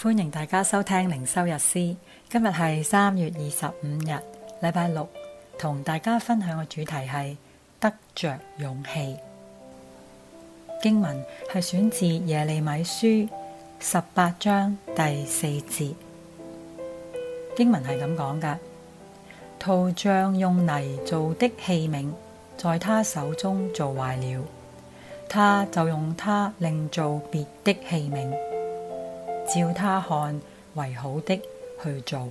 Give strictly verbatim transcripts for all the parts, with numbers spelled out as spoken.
歡迎大家收聽靈修日詩。今日係三月二十五日，禮拜六，同大家分享嘅主題係得着勇氣。經文係選自耶利米書十八章第四節。經文係咁講㗎：陶匠用泥做的器皿，在他手中做壞了，他就用它另做別的器皿，照他看為好的去做。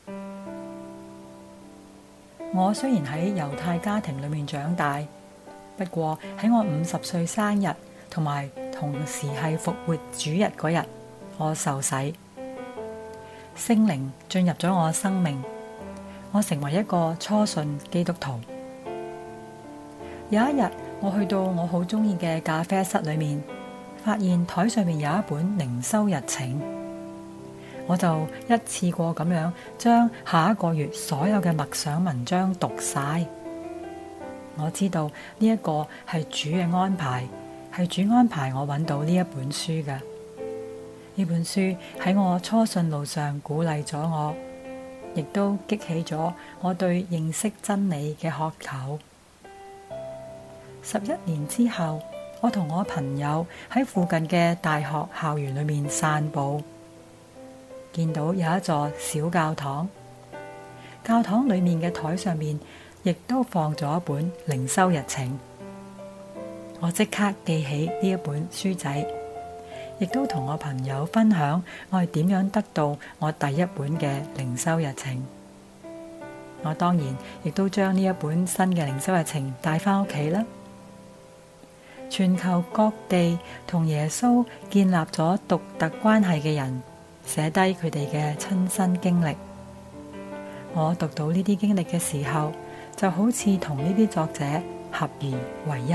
我雖然喺猶太家庭裏面長大，不過喺我五十歲生日同埋同時係復活主日嗰日，我受洗，聖靈進入咗我生命，我成為一個初信基督徒。有一日，我去到我好鍾意嘅咖啡室裏面，發現台上面有一本靈修日程，我就一次過咁樣將下一個月所有嘅默想文章讀晒。我知道呢一個係主嘅安排，係主安排我揾到呢一本書嘅。呢本書喺我初信路上鼓勵咗我，亦都激起咗我對認識真理嘅渴求。十一年之後，我同我朋友喺附近嘅大學校園裏面散步，見到有一座小教堂，教堂裏面嘅台上面亦都放咗一本靈修日程。我即刻記起呢一本書仔，亦都同我朋友分享我係點樣得到我第一本嘅靈修日程。我當然亦都將呢一本新嘅靈修日程帶返屋企啦。全球各地同耶穌建立咗獨特關係嘅人，寫低佢哋嘅親身經歷。我讀到呢啲經歷嘅時候，就好似同呢啲作者合而為一。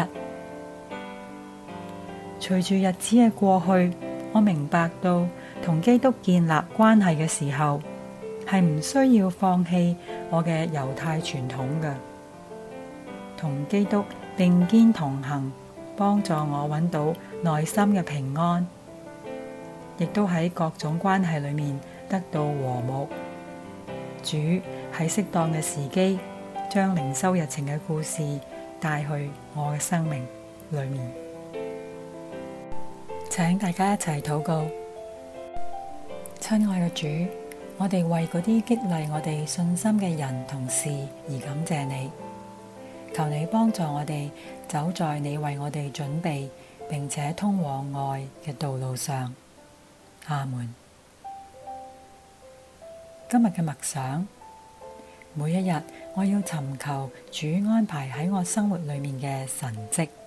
隨住日子嘅過去，我明白到同基督建立關係嘅時候，係唔需要放棄我嘅猶太傳統嘅，同基督並肩同行，幫助我揾到內心嘅平安，亦都喺各種關係裏面得到和睦。主喺適當嘅時機，將靈修日程嘅故事帶去我嘅生命裏面。請大家一齊禱告。親愛嘅主，我哋為嗰啲激勵我哋信心嘅人同事而感謝你。求你幫助我哋走在你為我哋準備並且通往愛嘅道路上。阿們。今日嘅默想，每一日我要尋求主安排喺我生活裏面嘅神蹟。